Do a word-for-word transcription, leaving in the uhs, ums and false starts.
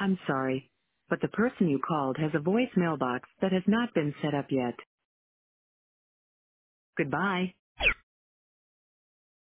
I'm sorry, but the person you called has a voice mailbox that has not been set up yet. Goodbye.